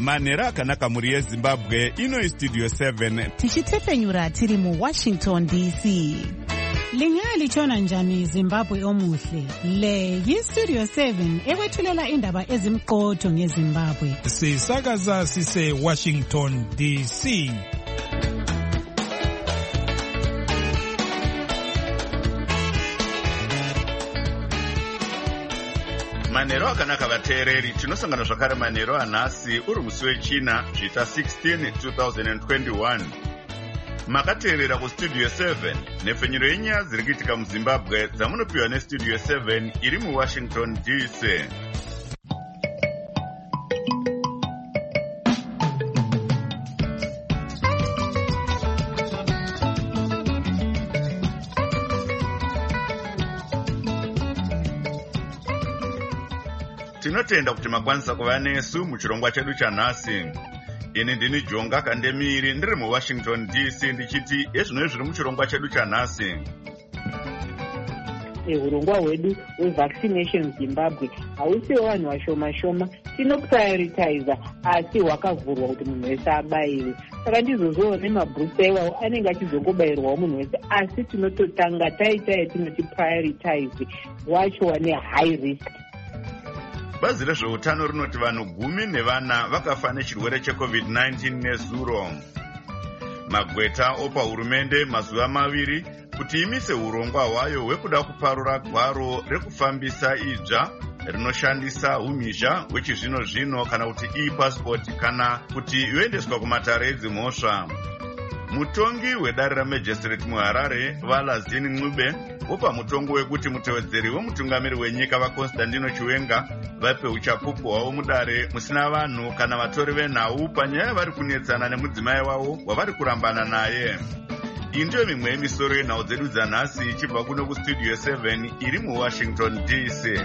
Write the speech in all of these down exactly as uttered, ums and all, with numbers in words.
Manera akanaka muri yeZimbabwe, ino Studio seven. Tichitefenyura tiri mu Washington D C. Lingalitshona njani Zimbabwe omuhle? Le yi-Studio seven ekwethulela indaba ezimqotho ngeZimbabwe. Sisakaza sise Washington D C. Manero akanaka vateereri, tinosangana zvakare manero anhasi uri musi wechina zvita sixteen twenty twenty-one. Makateerera kuStudio seven nepfenyuro yenyaya dziri kuitika muZimbabwe dzamunopiwa neStudio seven iri muWashington D C. Tinotenda kuti makwanisa kuva nesu muchirongwa chedu chanhasi. Ini ndini Jonga Kandemiri ndiri muWashington D C ndichiti ezvino zviri muchirongwa chedu chanhasi. Urongwa hwedu hwevaccination Zimbabwe hausiwo vanhu vashoma shoma, tinoprioritiza asi hwakavhurwa kuti munhu wese abayiwe. Saka ndizozvione mabhusa iwawo anenge achizongobayirwawo munhu wese, asi tinototanga taita yatinoti prioritize wacho wane high risk. Bazi rezveutano rinoti vanhu gumi nevana vakafa nechirwere checovid nineteen nezuro. Magweta opa hurumende mazuva maviri kuti imise urongwa hwayo hwekuda kuparura gwaro rekufambisa idzva rinoshandisa umhizha hwechizvino zvino kana kuti e-passport kana kuti yoendeswa kumatare edzimhosva. Mutongi wedare raMagistrate muHarare Valazini Ncube opa mutongo wekuti mutevedzeri wemutungamiri wenyika vaConstantino Chiwenga vape uchapupu hwavo mudare musina vanhu kana vatori venhau panyaya vari kunetsana nemudzimai wavo wavari kurambana naye. Iyi ndiyo mimwe yemisoro yenhau dzedu dzanhasi ichibva kuno kuStudio seven iri muWashington D C.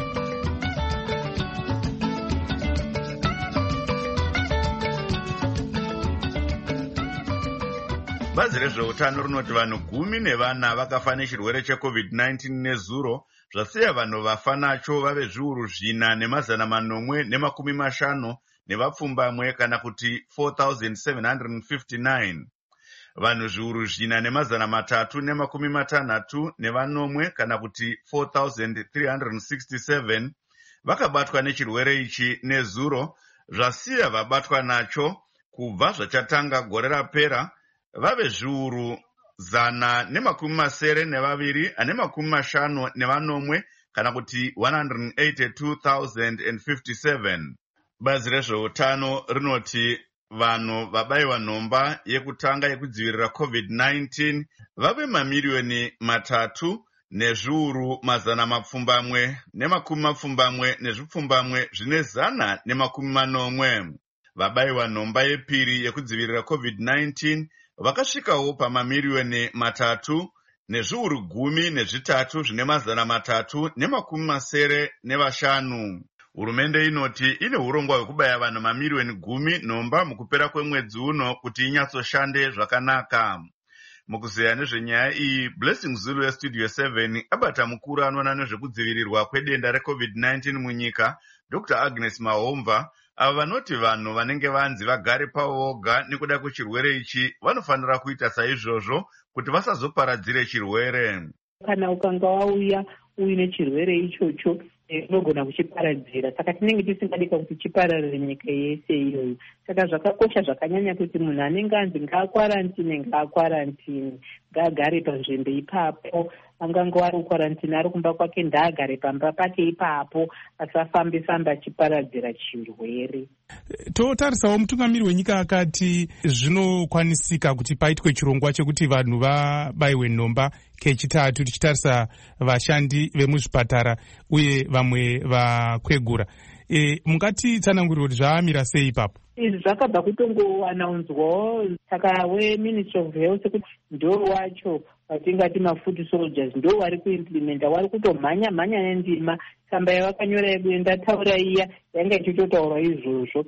Bazi rezveutano rinoti vanhu gumi nevana vakafa nechirwere checovid nineteen nezuro, zvasiya vanhu vafa nacho vave zviuru zvina nemazana manomwe nemakumi mashanu nevapfumbamwe kana kuti four thousand seven hundred fifty-nine. Vanhu zviuru zvina nemazana matatu nemakumi matanhatu nevanomwe kana kuti four thousand three hundred sixty-seven vakabatwa nechirwere ichi nezuro, zvasiya vabatwa nacho kubva zvachatanga gore rapera vave zviuru zana nemakumi masere nevaviri ane makumi mashanu nevanomwe kana kuti one hundred eighty-two thousand fifty-seven. Bazi rezveutano rinoti vanhu vabayiwa nhomba yekutanga yekudzivirira covid nineteen vave mamiriyoni matatu nezviuru mazana mapfumbamwe nemakumi mapfumbamwe nezvipfumbamwe zvine zana nemakumi manomwe. Vabayiwa nhomba yepiri yekudzivirira covid nineteen vakasvikawo pamamiriyoni matatu nezviuru gumi nezvitatu zvine mazana matatu nemakumi masere nevashanu. Hurumende inoti ine urongwa hwekubaya vanhu mamiriyoni gumi nhomba mukupera kwemwedzi uno kuti inyatsoshande zvakanaka. Mukuzeya nezvenyaya iyi, Blessing Zulu yeStudio seven abata mukuru anoona nezvekudzivirirwa kwedenda recovid nineteen munyika, Doctor Agnes Mahomva, ava vanoti vanhu vanenge vanzi vagare pavo voga nekuda kwechirwere ichi vanofanira kuita saizvozvo kuti vasazoparadzire chirwere. Kana ukanga wauya uine chirwere ichocho unogona kuchiparadzira, saka tinenge tisingadika kuti chipararire nyika yese iyoyo. Saka zvakakosha zvakanyanya kuti munhu anenge anzi ngaakwarantine ngaakwarantine, ngaagare panzvimbo ipapo. Anganga ari kukwarantine ari kumba kwake ndaagare pamba pake ipapo, asafambe famba achiparadzira chirwere. Totarisawo mutungamiri wenyika akati zvinokwanisika kuti paitwe chirongwa chekuti vanhu vabayiwe nhomba kechitatu, tichitarisa vashandi vemuzvipatara uye vamwe vakwegura. E, mungati tsananguriro kuti zvaamira sei ipapo? Izvi zvakabva kutongoanaunzwawo saka weMinistry of Health kuti ndo wacho watingati mafoot soldiers ndo vari kuimplementa, vari kutomhanya mhanya nendima. Tsamba yavakanyora yedu ndataura iya yanga ichitotaura izvozvo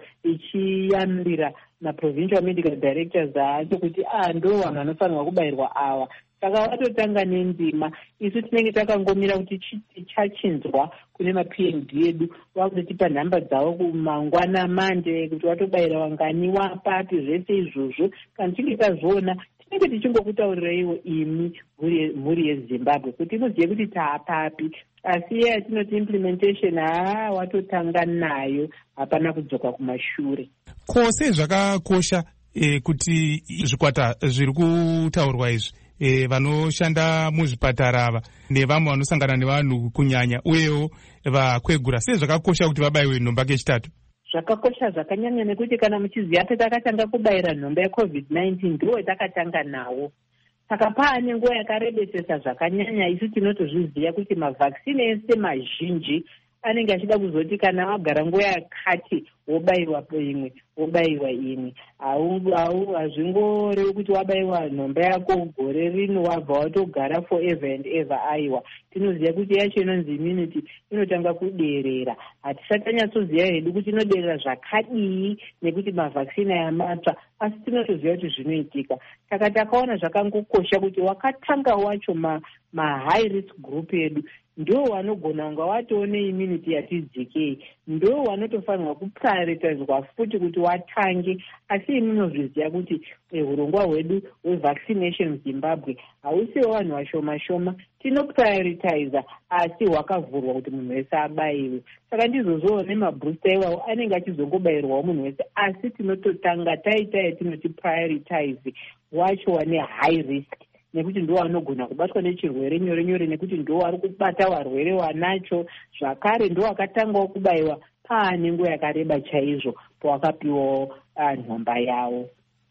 ichiyambira maprovincial medical directors acho kuti ah ndo vanhu vanofanirwa kubayirwa ava. saka watotanga nendima. Isu tinenge takangomira kuti tichachinzwa kune ma-P M D edu vakutotipa nhamba dzavo kumangwana mande kuti watobayira wangani wapapi, zvese izvozvo. Kana tichinge tazviona tinenge tichingokutaurireiwo imi mhuri yeZimbabwe kuti muzive kuti taapapi. Asi iye yatinoti implementation haa watotanga nayo, hapana kudzoka kumashure. Kose zvakakosha e, kuti zvikwata zviri kutaurwa izvi e, vanoshanda muzvipatara ava nevamwe vanosangana nevanhu kunyanya uyewo vakwegura, sei zvakakosha kuti vabayiwe nhomba kechitatu? Zvakakosha zvakanyanya nekuti kana muchiziva patakatanga kubayira nhomba yecovid nineteen ndiwo takatanga nawo. Saka paane nguva yakarebesesa zvakanyanya isu tinotozviziva kuti mavhakisini ese mazhinji anenge achida kuzoti kana wagara nguva yakati wobayiwa imwe wobayiwa imwe. Hazvingorevi kuti wabayiwa nhomba yako gore rino wabva watogara forever and ever. Aiwa, tinoziva kuti yacho inonzi immunity inotanga kuderera. Hatisati tanyatsoziva hedu kuti inoderera zvakadii nekuti mavhakisini aya matsva, asi tinotoziva kuti zvinoitika. Saka takaona zvakangokosha kuti wakatanga wacho ma-high risk group edu ndo wanogona kunga watoone immunity yatidzikei, ndo wanotofanirwa kuprioritizwa futi kuti watange. Asi imunozviziva kuti urongwa hwedu hwevaccination muZimbabwe hausiwo vanhu vashoma shoma, tinoprioritiza asi hwakavhurwa kuti munhu wese abayiwe. Saka ndizozvowo nemabooster iwawo anenge achizongobayirwawo munhu wese, asi tinototanga taita yatinoti prioritize wacho wane high risk, nekuti ndo wanogona kubatwa nechirwere nyore nyore, nekuti ndo wari kubata varwere wanacho. Zvakare ndo wakatangawo kubayiwa paane nguva yakareba chaizvo pawakapiwawo nhomba yawo.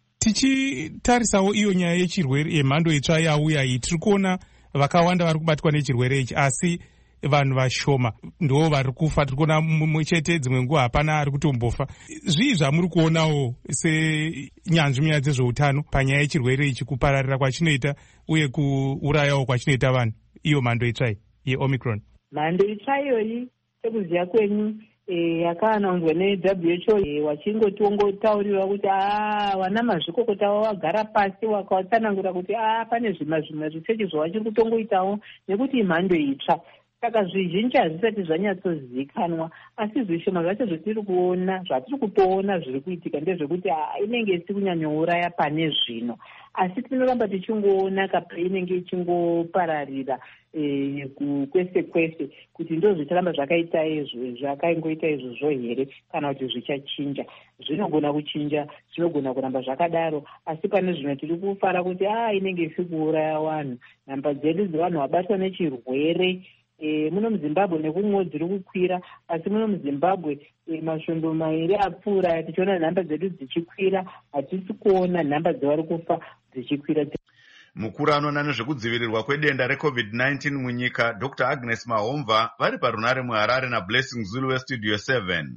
Tichitarisawo iyo nyaya yechirwere yemhando itsva yauya iyi, tiri kuona vakawanda vari kubatwa nechirwere ichi, asi vanhu vashoma ndo vari kufa. Tiri kuona mumwe chete, dzimwe nguva hapana ari kutombofa. Zvii zvamuri kuonawo senyanzvi munyaya dzezveutano panyaya yechirwere ichi, kupararira kwachinoita uye kuurayawo kwachinoita vanhu, iyo mhando itsva yeOmicron? Mhando itsva iyoyi sekuziva kwenyu yakaanonzwa ne-W H O wachingotongotauriwa kuti aa vana mazvikokota wagara pasi wakawatsanangura kuti aa pane zvima zvimwe risechi zvawachiri kutongoitawo nekuti imhando itsva. Saka zvizhinji hazvisati zvanyatsozivikanwa, asi zvishoma zvacho zvatiri kuona, zvatiri kutoona zviri kuitika ndezvekuti inenge isi kunyanyouraya pane zvino, asi tinoramba tichingoona kapeinenge ichingopararira e, kwese kwese kuti ndo zvicharamba zvakaita izvo zvakaingoita izvozvo here kana kuti zvichachinja. Zvinogona kuchinja, zvinogona kuramba zvakadaro, asi pane zvino tiri kufara kuti a inenge isi kuuraya vanhu. Nhamba dzedu dzevanhu vabatwa nechirwere E, muno muZimbabwe nekumwewo dziri kukwira, asi muno muZimbabwe e, masvondo mairi apfuura tichiona nhamba dzedu dzichikwira, hatisi kuona nhamba dzevari kufa dzichikwira. Mukuru anoona nezvekudzivirirwa kwedenda recovid nineteen munyika Doctor Agnes Mahomva vari parunare muHarare naBlessing Zulu weStudio seven.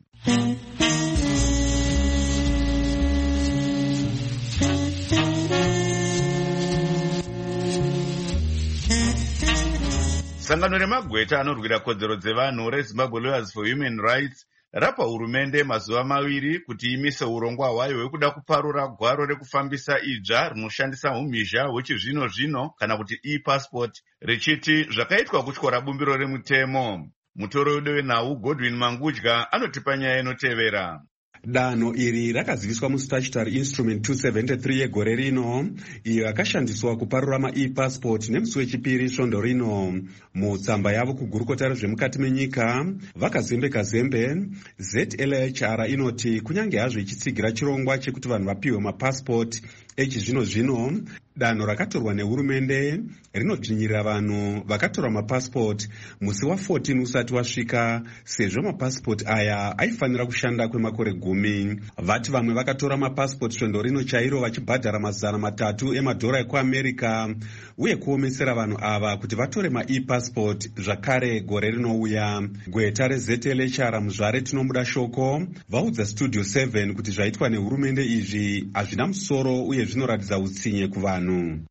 Sangano remagweta anorwira kodzero dzevanhu reZimbabwe Lawyers for Human Rights rapa hurumende mazuva maviri kuti imise urongwa hwayo hwekuda kuparura gwaro rekufambisa idzva rinoshandisa umhizha hwechizvino zvino kana kuti e-passport, richiti zvakaitwa kutyora bumbiro remutemo. Mutoro wedu wenhau Godwin Mangudya anotipa nyaya inotevera. Danho iri rakaziviswa muStatutory Instrument two seventy-three yegore rino, iyo yakashandiswa kuparura ma-e-passport nemusi wechipiri svondo rino. Mutsamba yavo kugurukota rezvemukati menyika vakazembeka zembe, Z L H R inoti kunyange hazvo ichitsigira chirongwa chekuti vanhu vapiwe mapassport echizvino zvino, danho rakatorwa nehurumende rinodzvinyirira vanhu vakatora mapassport musi wa14 usati wasvika, sezvo mapassport aya aifanira kushanda kwemakore gumi. Vati vamwe vakatora mapassport svondo rino chairo vachibhadhara mazana matatu emadhora ekuAmerica, uye kuomesera vanhu ava kuti vatore ma-e-passport zvakare gore rinouya. Gweta reZ L H R muzvare tinomuda shoko vaudza Studio seven kuti zvaitwa nehurumende izvi hazvina musoro uye zvinoratidza utsinye kuvanhu. Saka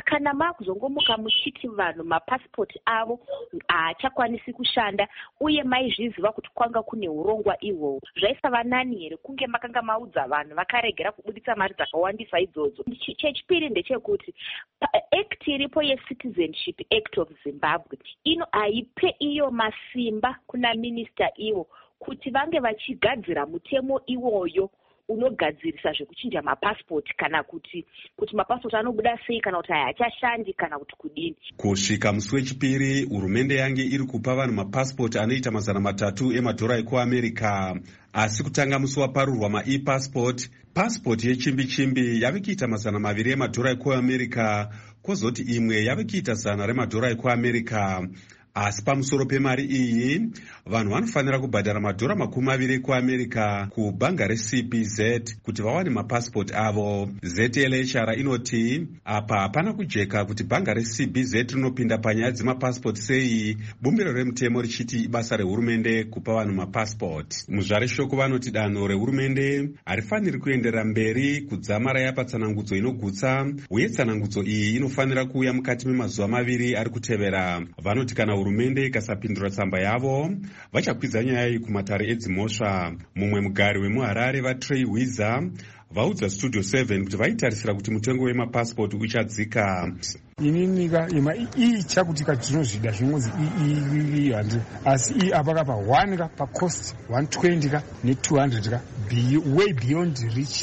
kana makuzongomuka muchiti vanhu mapasipoti avo haachakwanisi kushanda uye maizviziva kuti kwanga kune urongwa ihwohwo, zvaisava nani here kunge makanga maudza vanhu vakaregera kubuditsa mari dzakawandisa idzodzo? Chechipiri ndechekuti act iripo yeCitizenship Act of Zimbabwe ino haipe iyo masimba kuna minista iwo kuti vange vachigadzira mutemo iwoyo unogadzirisa zvekuchinja mapasipoti kana kuti kuti mapasipoti anobuda sei kana kuti haachashandi kana kuti kudini. Kusvika musi wechipiri hurumende yange iri kupa vanhu mapasipoti anoita mazana matatu emadhora ekuamerica, asi kutanga musi waparurwa maepassport, pasipoti yechimbi chimbi yave kuita mazana maviri emadhora ekuamerica, kwozoti imwe yave kuita zana remadhora ekuamerica. Asi pamusoro pemari iyi vanhu vanofanira kubhadhara madhora makumi maviri ekuamerica kubhanga reC B Z kuti vawane mapasipoti avo. Z L H R inoti apa hapana kujeka kuti bhanga reC B Z rinopinda panyaya dzemapasipoti sei, bumbiro remutemo richiti basa rehurumende kupa vanhu mapasipoti. Muzvare shoko vanoti danho rehurumende harifaniri kuenderera mberi kudzamara yapa tsanangudzo inogutsa, uye tsanangudzo iyi inofanira kuuya mukati memazuva maviri ari kutevera. Vanoti kana hurumende ikasapindura tsamba yavo vachakwidza nyaya iyi kumatare edzimhosva. Mumwe mugari wemuharare vaTrey Wiza vaudza Studio seven kuti vaitarisira kuti mutengo wemapasipoti uchadzika. Ini nyika ima icha kuti kazvinozvida zvinonzi ii hundred asi ii apaka pa one ka pa cost one twenty ka ne two hundred ka way beyond reach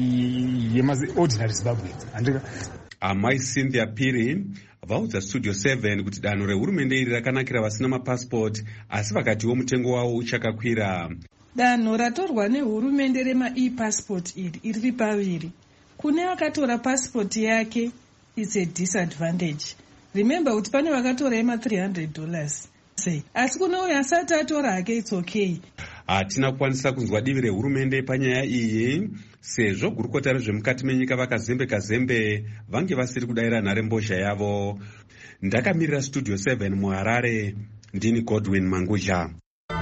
yemazi ordinary Zimbabweans andika. Amai Cynthia Piri vaudza Studio seven kuti danho rehurumende iri rakanakira vasina mapasipoti, asi vakatiwo mutengo wavo uchakakwira. Danho ratorwa nehurumende rema e-passport iri iri paviri. Kune vakatora pasipoti yake it's a disadvantage. Remember kuti pane vakatora ema three hundred dollars. Say, asi kuno uyo asati atora hake it's okay. Hatina kukwanisa kunzwa divi rehurumende panyaya iyi sezvo gurukota rezvemukati menyika vakazembe zembe vange vasiri kudayira nharembozha yavo. Ndakamirira Studio seven muHarare, ndini Godwin Manguja.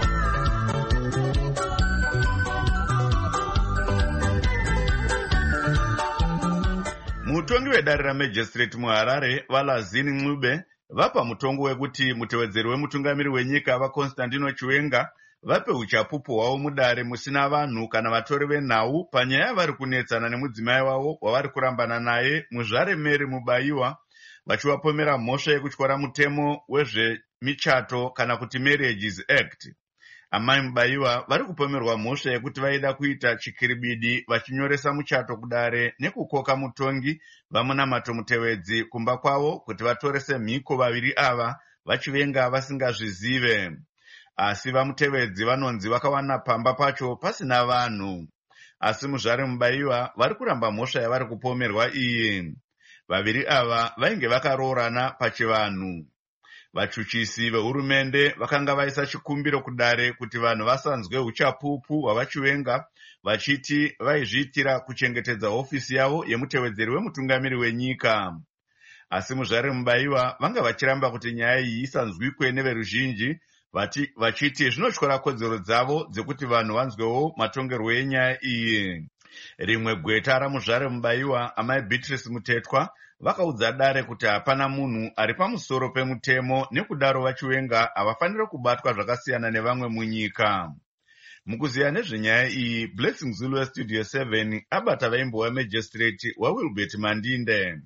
Mutongi wedare ramajistrate muHarare Valazini Ncube vapa mutongo wekuti mutevedzeri wemutungamiri wenyika vaConstantino Chiwenga vape uchapupu hwavo mudare musina vanhu kana vatori venhau panyaya vari kunetsana nemudzimai wavo wavari kurambana naye muZvare Mary Mubayiwa, vachivapomera mhosva yekutyora mutemo wezvemichato kana kuti Marriages Act. Amai Mubayiwa vari kupomerwa mhosva yekuti vaida kuita chikiribidi vachinyoresa muchato kudare nekukoka mutongi vamunamato Mutevedzi kumba kwavo kuti vatorese mhiko vaviri ava vachivenga vasingazvizive. Asi vaMutevedzi vanonzi vakawana pamba pacho pasina vanhu. Asi muZvare Mubayiwa vari kuramba mhosva yavari kupomerwa iyi. Vaviri ava vainge vakaroorana pachivanhu. Vachuchisi vehurumende vakanga vaisa chikumbiro kudare kuti vanhu vasanzwe uchapupu hwavachivenga, vachiti vaizviitira kuchengetedza hofisi yavo yemutevedzeri wemutungamiri wenyika. Asi muZvare Mubayiwa vanga vachiramba kuti nyaya iyi isanzwikwe neveruzhinji, vachiti zvinotyora kodzero dzavo dzekuti vanhu vanzwewo matongerwo enyaya iyi. Rimwe gweta ramuZvare Mubayiwa, amai Beatrice Mutetwa, vakaudza dare kuti hapana munhu ari pamusoro pemutemo, nekudaro vachivenga havafaniri kubatwa zvakasiyana nevamwe munyika. Mukuziya nezvenyaya iyi, Blessing Zulu weStudio seven abata vaimbowa magistrate waWilbert Mandinde.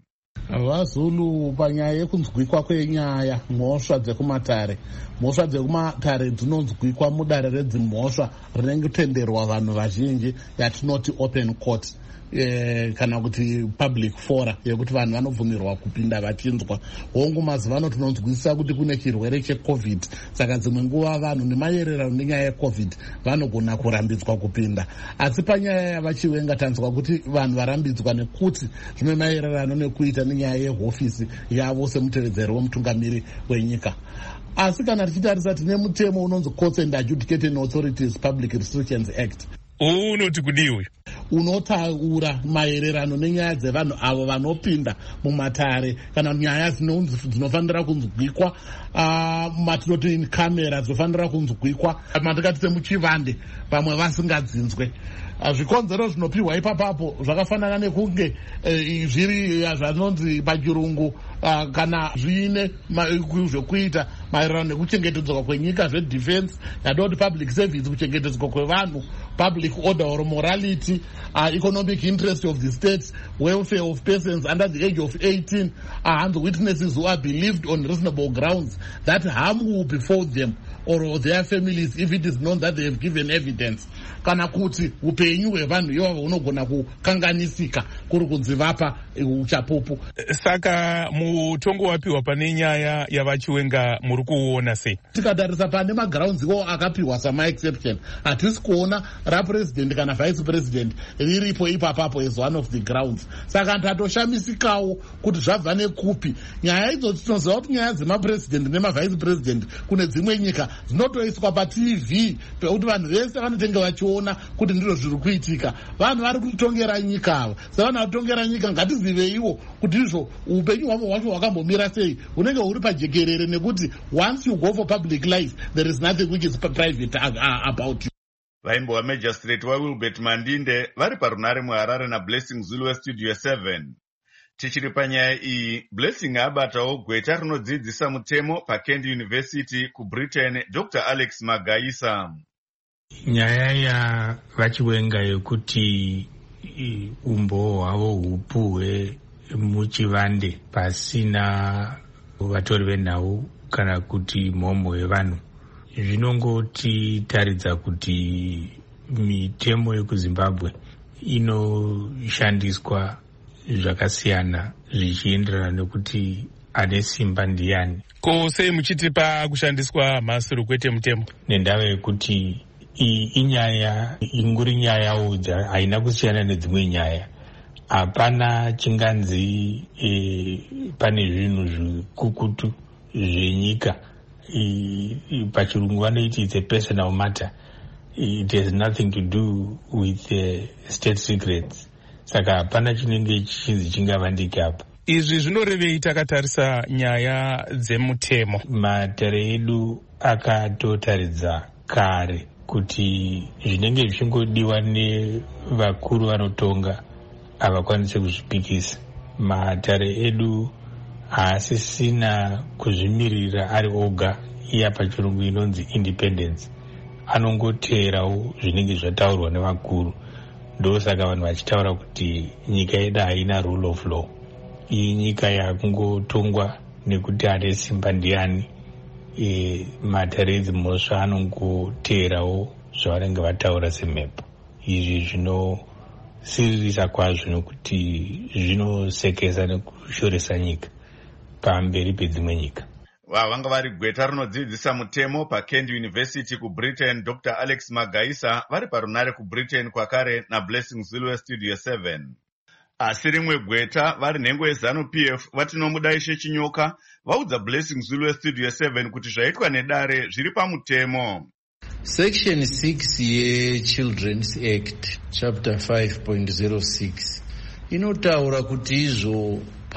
VaZulu panyaya yekunzwikwa kwenyaya mhosva dzekumatare mhosva dzekumatare dzinonzwikwa mudare redzimhosva rinenge kutenderwa vanhu vazhinji yatinoti open court eh, kana kuti public fora yekuti vanhu vanobvumirwa kupinda vachinzwa. Hongu mazivano tinonzwisisa kuti kune chirwere checovid, saka dzimwe nguva vanhu nemayererano nenyaya yecovid vanogona kurambidzwa kupinda. Asi panyaya yavachivenga tanzwa kuti vanhu varambidzwa nekuti zvine mayererano nekuita nenyaya yehofisi yavo semutevedzeri wemutungamiri wenyika. Asi kana tichitarisa tine mutemo unonzi Courts and Adjudicating Authorities Public Restrictions Act. Unoti kudii uyu? unotaura maererano nenyaya dzevanhu avo vanopinda mumatare kana nyaya dzinofanira kunzwikwa, matinoti in camera dzinofanira kunzwikwa, matikati semuchivande vamwe vasingadzinzwe. Zvikonzero zvinopiwa ipapapo zvakafanana nekunge zviri zvanonzi pachirungu kana zviine zvokuita maererano nekuchengetedzwa kwenyika, zvedefense, yadoti public service, kuchengetedzwa kwevanhu, public order or morality, uh, economic interest of the state, welfare of persons under the age of eighteen, uh, and the witnesses who are believed on reasonable grounds that harm will befall them or their families if it is known that they have given evidence. Kana kuti upenyu hwevanhu ivavo hunogona kukanganisika kuri kunzi vapa uchapupu. Saka mutongo wapiwa pane nyaya yavachiwenga muri kuona sei? Tikatarisa pane magrounds iwo akapiwa sama exception, hatisi kuona rapresident kana vice president riripo ipapapo as one of the grounds. Saka tatoshamisikawo kuti zvabva nekupi. Nyaya idzo tinoziva kuti nyaya dzemapresident nemavice president kune dzimwe nyika dzinotoiswa patv pekuti vanhu vese vanotenge vachiona kuti ndizvo zviri kuitika. Vanhu vari kutongera nyika ava, sevanhu vari kutongera nyika ngatiziveiwo kuti izvo upenyu hwavo hwacho hwakambomira sei, hunenge huri pajekerere, nekuti once you go for public life there is nothing which is private about you. Vaimbo Magistrate waWilbert Mandinde vari parunare muHarare naBlessing Zulu weStudio seven. Tichiri panyaya iyi, Blessing abatawo gweta rinodzidzisa mutemo paKent University kuBritain, Doctor Alex Magaisa. Nyaya yavachiwenga yekuti umbo hwavo hupuhwe muchivande pasina vatori venhau kana kuti mhomho yevanhu, zvinongoti taridza kuti mitemo yekuZimbabwe inoshandiswa zvakasiyana zvichienderana nekuti ane simba ndiani. Ko sei muchitipa kushandiswa mhasuru kwete mutemo? Nendava yekuti iyi inyaya inguri nyaya udza, haina kusiyana nedzimwe nyaya. Hapana chinganzi e, pane zvinhu zvikukutu zvenyika. Pachirungu vanoiti it's a personal matter. It has nothing to do with uh, state secrets. Saka hapana chinenge chinzi chingavandike apa. Izvi zvinorevei takatarisa nyaya dzemutemo? Matare edu akatotaridza kare kuti zvinenge zvichingodiwa nevakuru vanotonga havakwanise kuzvipikisa. Matare edu haasisina kuzvimirira ari oga, iya pachirungu inonzi independence. Anongoteerawo zvinenge zvataurwa nevakuru. Ndosaka vanhu vachitaura kuti nyika yedu haina rule of law. Iyi nyika yakungotongwa nekuti ane simba ndiani. E, matare edzimhosva anongoteerawo zvavanenge vataura semhepo. Izvi zvinosiririsa kwazvo nekuti zvinosekesa nekushoresa nyika pamberi pedzimwe nyika. Vanga vari gweta rinodzidzisa mutemo paKent University kuBritain, Doctor Alex Magaisa vari parunare kuBritain kwakare naBlessing Zulu weStudio seven. Asi rimwe gweta vari nhengo yeZanu-P F vatinomudaishe Chinyoka vaudza Blessing Zulu weStudio seven kuti zvaitwa nedare zviri pamutemo. Section six yeChildren's Act chapter five point zero six inotaura kuti izvo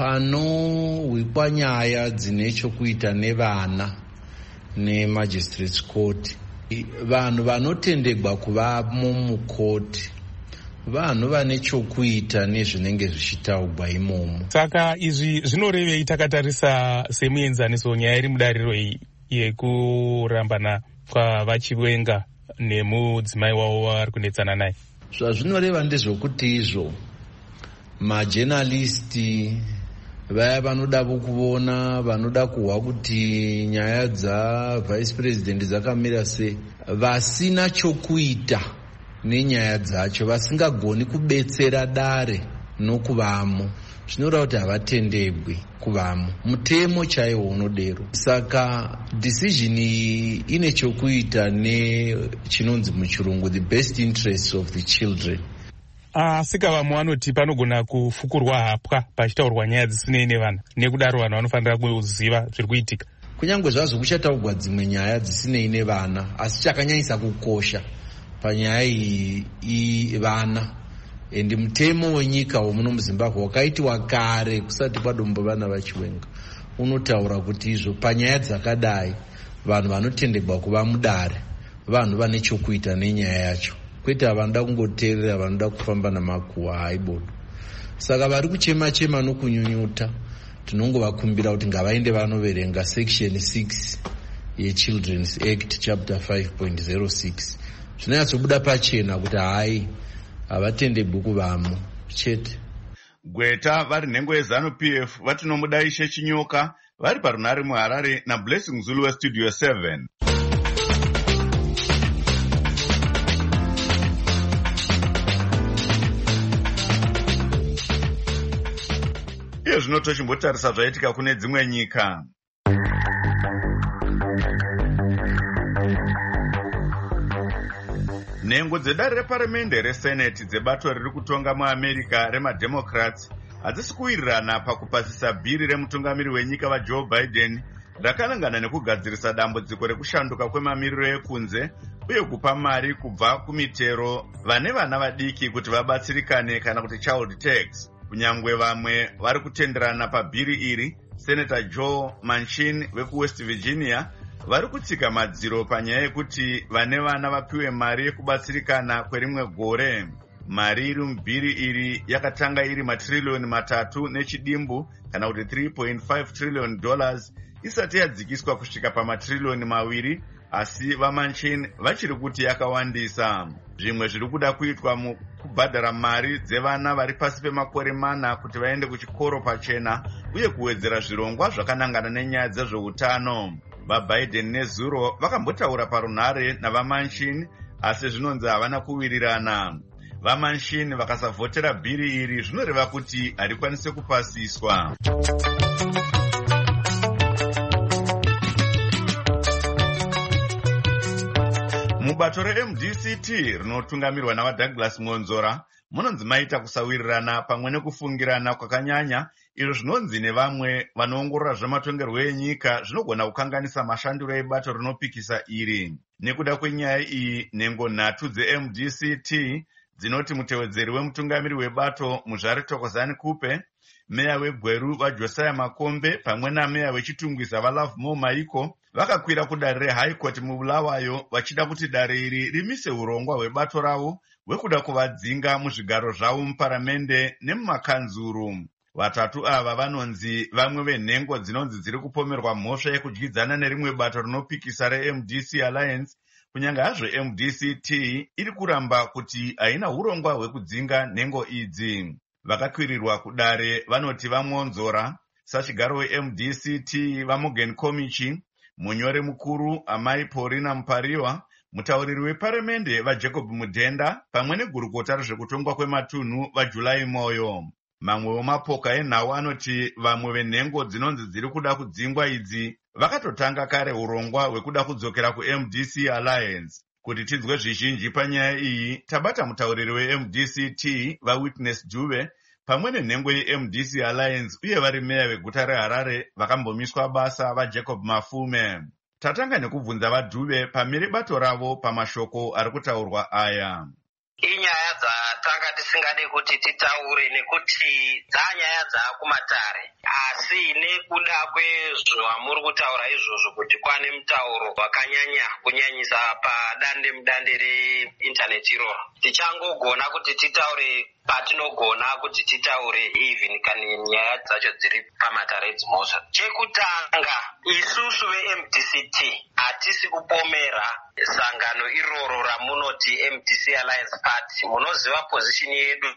panowikwa nyaya dzine chokuita nevana neMagistrates Court, vanhu vanotendegwa kuvamo mukoti vanhu vane chokuita nezvinenge zvichitaurwa imomo. Saka izvi zvinorevei takatarisa semuenzaniso nyaya iri mudariro iyi yekurambana kwavachiwenga nemudzimai wavo vari kunetsana naye? Zvazvinoreva ndezvokuti izvo majenalisti vaya vanoda kuona, vanoda kuhwa kuti nyaya dzavice president dzakamira sei, vasina chokuita nenyaya dzacho, vasingagoni kubetsera dare nokuvamo, zvinoreva kuti havatendegwi kuvamo. Mutemo chaiwo unodero. Saka decision ine chokuita nechinonzi muchirungu the best interests of the children. Asika vamwe vanoti panogona kufukurwa hapwa pachitaurwa nyaya dzisinei nevana, nekudaro vanhu vanofanira kuziva zviri kuitika. Kunyange zvazvo kuchataurwa dzimwe nyaya dzisinei nevana, asi chakanyanyisa kukosha panyaya iyi vana and mutemo wenyika womuno muzimbabwe wakaitiwa kare kusati kwadombo vana vachiwenga unotaura kuti izvo panyaya dzakadai vanhu vanotendegwa kuva mudare vanhu vane chokuita nenyaya yacho, kwete vanoda kungoteerera vanoda kufamba namakuhwa haibodo. Saka vari kuchema chema nokunyunyuta tinongovakumbira kuti ngavaende vanoverenga section six yeChildren's Act chapter five point zero six. Zvinonyatsobuda pachena kuti hai havatendegwi kuvamo chete. Gweta vari nhengo yeZanu P F vatinomuda Ishe Chinyoka vari parunare muHarare naBlessing Zulu weStudio seven. Iyo zvino tochimbotarisa zvaitika kune dzimwe nyika. Nhengo dzedare reparamende reseneti dzebato riri kutonga muAmerica remademocrats hadzisi kuwirirana pakupasisa bhiri remutungamiri wenyika vaJoe Biden rakanangana nekugadzirisa dambudziko rekushanduka kwemamiriro ekunze uye kupa mari kubva kumitero vane vana vadiki kuti vabatsirikane kana kuti child tax. Kunyangwe vamwe vari kutenderana pabhiri iri, Senator Joe Manchin wekuWest Virginia vari kutsika madziro panyaya yekuti vane vana vapiwe mari yekubatsirikana kwerimwe gore. Mari iri mubhiri iri yakatanga iri matrillioni matatu nechidimbu kana kuti three point five trillion dollars isati yadzikiswa kusvika pamatrillioni maviri, asi vaManchin vachiri kuti yakawandisa. Zvimwe zviri kuda kuitwa mukubhadhara mari dzevana vari pasi pemakore mana kuti vaende kuchikoro pachena uye kuwedzera zvirongwa zvakanangana nenyaya dzezveutano. VaBiden neZuro vakambotaura parunhare navaManchin asi zvinonzi havana kuwirirana. VaManchin vakasavhotera bhiri iri zvinoreva kuti harikwanise kupasiswa. Mubato reM D C T rinotungamirwa navaDouglas Monzora munonzi maita kusawirirana pamwe nekufungirana kwakanyanya, izvo zvinonzi nevamwe vanoongorora zvematongerwo enyika zvinogona kukanganisa mashandiro ebato rinopikisa iri. Nekuda kwenyaya iyi, nhengo nhatu dzeM D C T dzinoti mutevedzeri wemutungamiri webato Muzvare Thokozani Kupe, meya weGweru vaJosiah Makombe pamwe nameya wechitungwiza vaLovemore Maiko vakakwira kudare reHigh Court muBulawayo vachida kuti dare iri rimise urongwa hwebato ravo hwekuda kuvadzinga muzvigaro zvavo muparamende nemumakanzuru. Vatatu ava vanonzi vamwe venhengo dzinonzi dziri kupomerwa mhosva yekudyidzana nerimwe bato rinopikisa reM D C Alliance, kunyange hazvo M D C T iri kuramba kuti haina urongwa hwekudzinga nhengo idzi. Vakakwirirwa kudare vanoti vaMonzora, sachigaro weM D C T vaMorgan Komichi, munyori mukuru amai Paulina Mupariwa, mutauriri weparamende vaJacob Mudhenda pamwe negurukota rezvekutongwa kwematunhu vaJulai Moyo. Mamwewo mapoka enhau anoti vamwe venhengo dzinonzi dziri kuda kudzingwa idzi vakatotanga kare urongwa hwekuda kudzokera kuM D C Alliance. Kuti tinzwe zvizhinji panyaya iyi, tabata mutauriri weM D C T vaWitness Dube pamwe nenhengo yeM D C Alliance uye vari meya veguta reHarare vakambomiswa basa vaJacob Mafume. Tatanga nekubvunza vaDube pamiri bato ravo pamashoko ari kutaurwa aya. Inyaya dzatanga tisingade kuti titaure nekuti dzanyaya dzakumatare, asi nekuda kwezvamuri kutaura izvozvo kuti kwane mutauro wakanyanya kunyanyisa padande mudande reintaneti iroro, tichangogona kuti titaure patinogona kuti titaure even kana nyaya dzacho dziri pamatare edzimhosva. Chekutanga, isusu veM D C T hatisi kupomera sangano iroro ramunoti M D C Alliance Party. Munoziva position yedu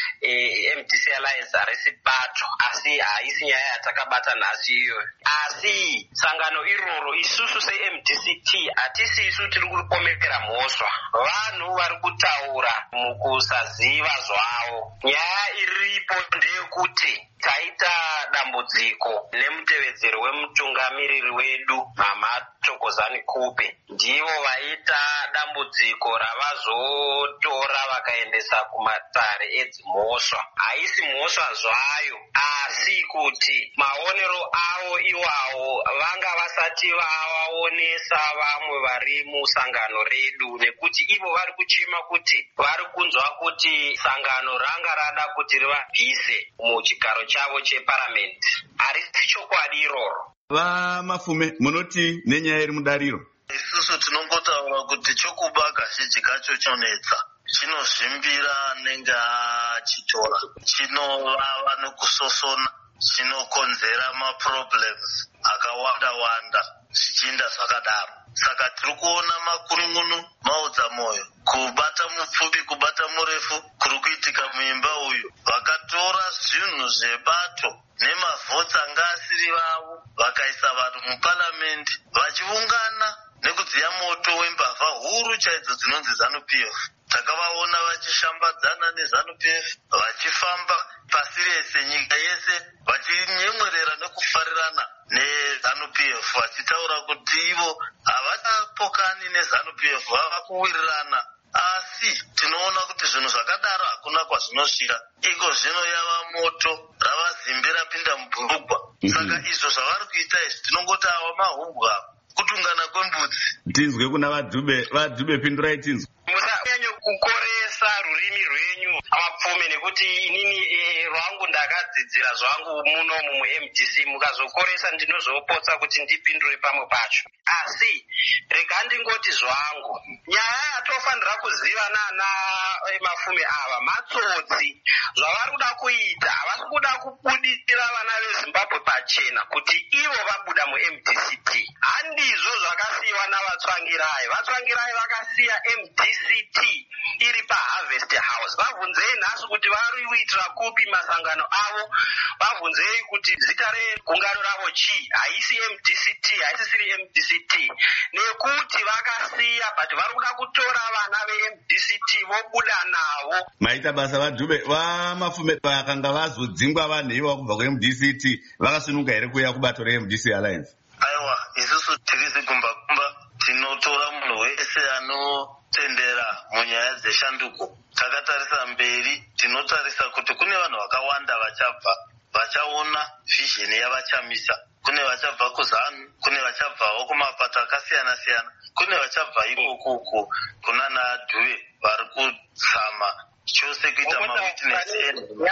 eh, M D C Alliance harisi bato, asi haisi nyaya yatakabata nhasi iyoyo. Asi sangano iroro isusu seM D C T hatisi isu tiri kupomera mhosva. Vanhu vari kutaura mukusaziva zvavo. Nyaya iripo ndeyekuti taita dambudziko nemutevedzeri wemutungamiriri wedu mama Thokozani Kupe. Ndivo vaita dambudziko ravazotora vakaendesa kumatare edzimhosva. mhosva. Haisi mhosva zvayo, asi kuti maonero avo iwawo vanga vasati vavaonesa vamwe vari musangano redu, nekuti ivo vari kuchema kuti vari kunzwa kuti sangano ranga rada kuti rivabvise muchigaro chavo cheparamende. Harisi chokwadi iroro. VaMafume, munoti nenyaya iri mudariro? Isusu tinongotaura kuti chokuba kazhinji kacho chonetsa, chinozvimbira nenge achitora, chinovava nekusosona, chinokonzera maproblems akawanda wanda zvichienda zvakadaro. Saka tiri kuona makurungunu maudza moyo, kubata mupfupi kubata murefu kuri kuitika muimba uyu. Vakatora zvinhu zvebato nemavhotsi anga asiri vavo vakaisa vanhu muparamende vachiungana nekudziya moto wembavha huru chaidzo dzinonzi ZANU-P F. Takavaona vachishambadzana neZANU-P F, vachifamba pasi rese nyika yese vachinyemwerera nekufarirana neZANU-P F, vachitaura kuti ivo havachapokani neZANU-P F, vava kuwirirana. Asi tinoona kuti zvinhu zvakadaro hakuna kwazvinosvika. Iko zvino yava moto, rava zimbe rapinda mubhurugwa. Saka izvo zvavari kuita izvi tinongoti ava mahumbwa, kutungana kwembudzi. Tinzwe kuna vaDhube, vaDhube pindurai tinzwe. Musanyanye kukoresa rurimi rwenyu Vapfume, nekuti inini e, rwangu ndakadzidzira zvangu muno mu-M D C. Mukazokoresa ndinozopotsa kuti ndipindure pamwe pacho. Asi rega ndingoti zvangu, nyaya yatofanira kuziva nana Mafume ava matsotsi. Zvavari kuda kuita havasi kuda kubudisira vana veZimbabwe pachena kuti ivo vabuda mu-M D C T. Handizvo zvakasiyiwa navatsvangirai. Vatsvangirai vakasiya M D C T iri paHarvest House. Vabvunzei nhasi kuti vari kuitira kupi masangano avo. Vabvunzei kuti zita regungano ravo chii. Haisi M D C T, haisisiri M D C T. Nekuti vakasiya, but vari kuda kutora vana ve-M D C T vobuda navo. Maita basa vaDhube, VaMafume vakanga vazodzingwa vanhu ivo kubva ku-M D C T vakasununga here kuuya kubato re-M D C Alliance? Aiwa, isusu tiri zigumba-gumba tinotora munhu wese anotendera munyaya dzeshanduko. Takatarisa mberi, tinotarisa kuti kune vanhu vakawanda vachabva vachaona vision yavachamisa. Kune vachabva kuZANU, kune vachabvawo kumapato akasiyana siyana, kune vachabva ikoko kunana Dhube vari kuzama chose kuita mawitness enu.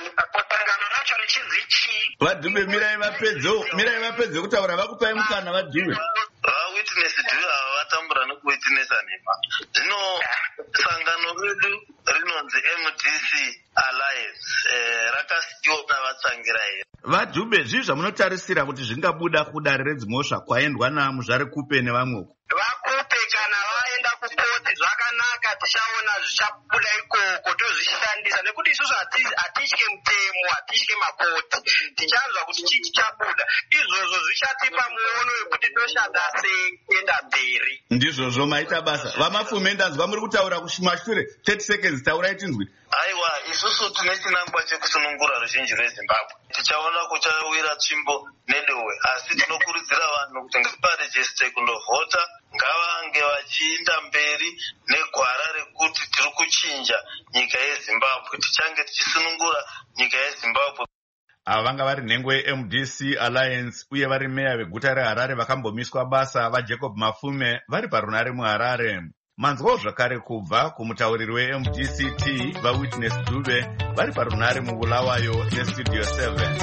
VaDhube, mirai vapedze, mirai vapedze kutaura, vakupai mukana vaDhube. Vawitness Dhube ava vatambura nekuwitnessa nhema. Zvino sangano redu rinonzi M D C Alliance eh, rakasiyiwa navatsangirai. VaDhube, zvii zvamunotarisira kuti zvingabuda kudare redzimhosva kwaendwa naMuzvare Kupe nevamweko? Vakupe kana vaenda kukoti zvakanaka, tichaona zvichabuda ikoko tozvishandisa, nekuti isusu hatitye mutemo, hatitye makoti. Tichanzwa kuti chii chichabuda. Izvozvo zvichatipa muono wekuti toshanda sei kuenda mberi. Ndizvozvo maita basa. VaMafume, ndanzwa muri kutaura kumashure. thirty seconds, taurai tinzwi. Aiwa, isusu tine chinangwa chekusunungura ruzhinji rweZimbabwe. Tichaona kuchawira tsvimbo nedowe, asi tinokurudzira vanhu kuti ngavarejeste kundovhota, ngavange vachienda mberi negwara rekuti tiri kuchinja nyika yeZimbabwe, tichange tichisunungura nyika yeZimbabwe. Ava vanga vari nhengo ye-M D C Alliance uye vari meya veguta reHarare vakambomiswa basa vaJacob Mafume vari parunare muHarare. Manzwawo zvakare kubva kumutauriri we-M D C T vaWitness Dhube vari parunare muBulawayo neStudio seven.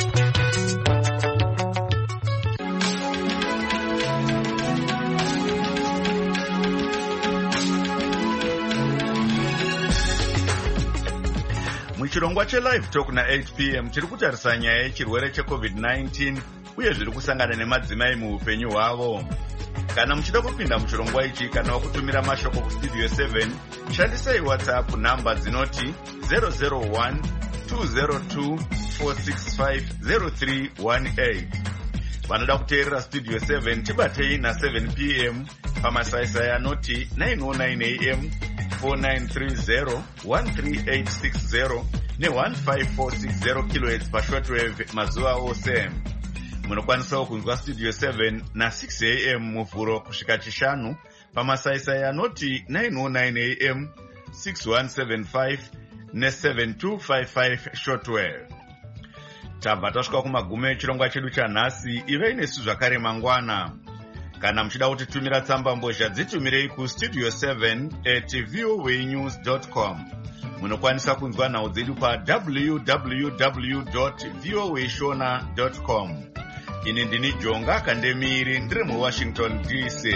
Muchirongwa cheLive Talk na eight p m tiri kutarisa nyaya yechirwere cheCovid nineteen uye zviri kusangana nemadzimai muupenyu hwavo. Kana muchida kupinda muchirongwa ichi kana wakutumira mashoko kuStudio seven, shandisai WhatsApp namba dzinoti zero zero one two zero two four six five zero three one eight. Vanoda kuteerera Studio seven tibatei na seven p m pamasaisai anoti nine oh nine a m four nine three zero one three eight six zero ne one five four six zero kilohertz pashortwave mazuva ose. Munokwanisawo kunzwa Studio seven na six a m muvhuro kusvika chishanu pamasaisai anoti nine oh nine a m six one seven five ne-seven two five five shortwave. Tabva tasvika kumagumo echirongwa chedu chanhasi. Ivei nesu zvakare mangwana. Kana muchida kutitumira tsamba mbozha dzitumirei kustudio seven at voanews dot com. Munokwanisa kunzwa nhau dzedu pa w w w dot voa shona dot com. Ini ndini Jonga Kandemiri, ndiri muWashington D C.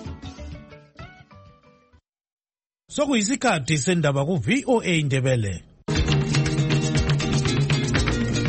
Sokuyisikhathi sendaba ku V O A Ndebele.